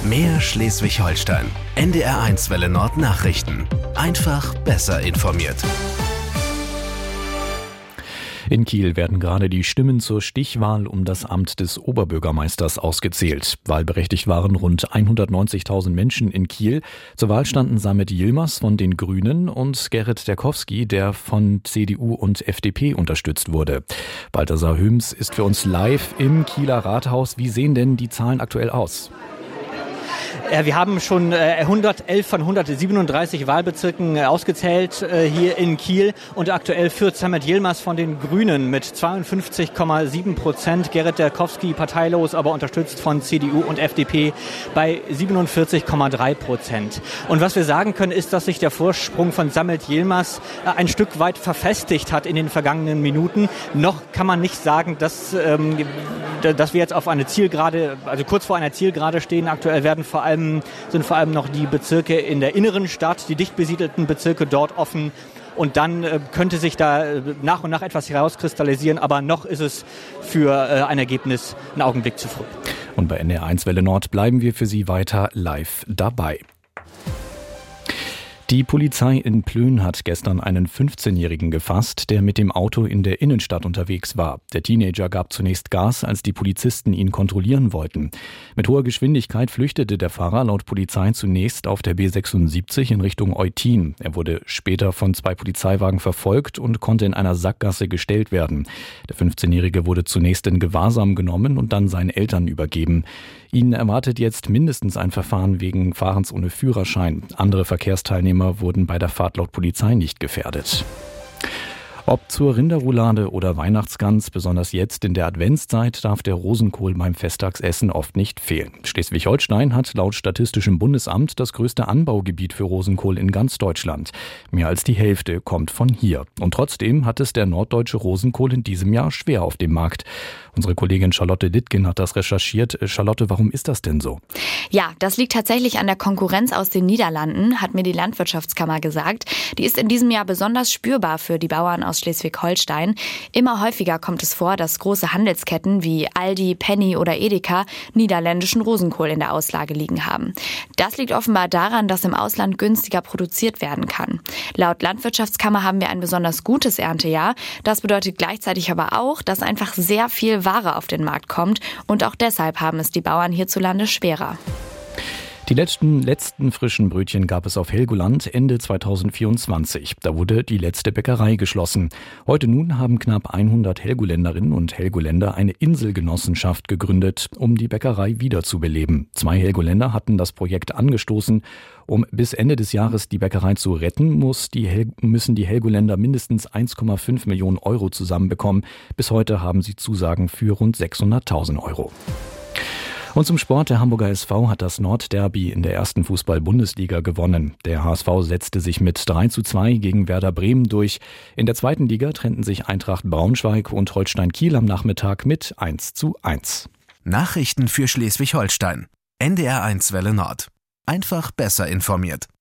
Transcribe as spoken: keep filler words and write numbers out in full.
Mehr Schleswig-Holstein. N D R eins Welle Nord Nachrichten. Einfach besser informiert. In Kiel werden gerade die Stimmen zur Stichwahl um das Amt des Oberbürgermeisters ausgezählt. Wahlberechtigt waren rund hundertneunzigtausend Menschen in Kiel. Zur Wahl standen Samet Yilmaz von den Grünen und Gerrit Derkowski, der von C D U und F D P unterstützt wurde. Balthasar Hüms ist für uns live im Kieler Rathaus. Wie sehen denn die Zahlen aktuell aus? Wir haben schon hundertelf von hundertsiebenunddreißig Wahlbezirken ausgezählt hier in Kiel und aktuell führt Samet Yilmaz von den Grünen mit zweiundfünfzig Komma sieben Prozent. Gerrit Derkowski parteilos, aber unterstützt von C D U und F D P bei siebenundvierzig Komma drei Prozent. Und was wir sagen können, ist, dass sich der Vorsprung von Samet Yilmaz ein Stück weit verfestigt hat in den vergangenen Minuten. Noch kann man nicht sagen, dass, ähm, dass wir jetzt auf eine Zielgerade, also kurz vor einer Zielgerade stehen. Aktuell werden vor allem sind vor allem noch die Bezirke in der inneren Stadt, die dicht besiedelten Bezirke dort offen. Und dann äh, könnte sich da äh, nach und nach etwas herauskristallisieren. Aber noch ist es für äh, ein Ergebnis einen Augenblick zu früh. Und bei N D R eins Welle Nord bleiben wir für Sie weiter live dabei. Die Polizei in Plön hat gestern einen fünfzehnjährigen gefasst, der mit dem Auto in der Innenstadt unterwegs war. Der Teenager gab zunächst Gas, als die Polizisten ihn kontrollieren wollten. Mit hoher Geschwindigkeit flüchtete der Fahrer laut Polizei zunächst auf der B sechsundsiebzig in Richtung Eutin. Er wurde später von zwei Polizeiwagen verfolgt und konnte in einer Sackgasse gestellt werden. Der fünfzehnjährige wurde zunächst in Gewahrsam genommen und dann seinen Eltern übergeben. Ihn erwartet jetzt mindestens ein Verfahren wegen Fahrens ohne Führerschein. Andere Verkehrsteilnehmer wurden bei der Fahrt laut Polizei nicht gefährdet. Ob zur Rinderroulade oder Weihnachtsgans, besonders jetzt in der Adventszeit darf der Rosenkohl beim Festtagsessen oft nicht fehlen. Schleswig-Holstein hat laut Statistischem Bundesamt das größte Anbaugebiet für Rosenkohl in ganz Deutschland. Mehr als die Hälfte kommt von hier. Und trotzdem hat es der norddeutsche Rosenkohl in diesem Jahr schwer auf dem Markt. Unsere Kollegin Charlotte Littgen hat das recherchiert. Charlotte, warum ist das denn so? Ja, das liegt tatsächlich an der Konkurrenz aus den Niederlanden, hat mir die Landwirtschaftskammer gesagt. Die ist in diesem Jahr besonders spürbar für die Bauern aus Schleswig-Holstein. Immer häufiger kommt es vor, dass große Handelsketten wie Aldi, Penny oder Edeka niederländischen Rosenkohl in der Auslage liegen haben. Das liegt offenbar daran, dass im Ausland günstiger produziert werden kann. Laut Landwirtschaftskammer haben wir ein besonders gutes Erntejahr. Das bedeutet gleichzeitig aber auch, dass einfach sehr viel Ware auf den Markt kommt und auch deshalb haben es die Bauern hierzulande schwerer. Die letzten, letzten frischen Brötchen gab es auf Helgoland Ende zweitausendvierundzwanzig. Da wurde die letzte Bäckerei geschlossen. Heute nun haben knapp hundert Helgoländerinnen und Helgoländer eine Inselgenossenschaft gegründet, um die Bäckerei wiederzubeleben. Zwei Helgoländer hatten das Projekt angestoßen. Um bis Ende des Jahres die Bäckerei zu retten, muss die Hel- müssen die Helgoländer mindestens eins Komma fünf Millionen Euro zusammenbekommen. Bis heute haben sie Zusagen für rund sechshunderttausend Euro. Und zum Sport, der Hamburger S V hat das Nordderby in der ersten Fußball-Bundesliga gewonnen. Der H S V setzte sich mit drei zu zwei gegen Werder Bremen durch. In der zweiten Liga trennten sich Eintracht Braunschweig und Holstein Kiel am Nachmittag mit eins zu eins. Nachrichten für Schleswig-Holstein. N D R eins Welle Nord. Einfach besser informiert.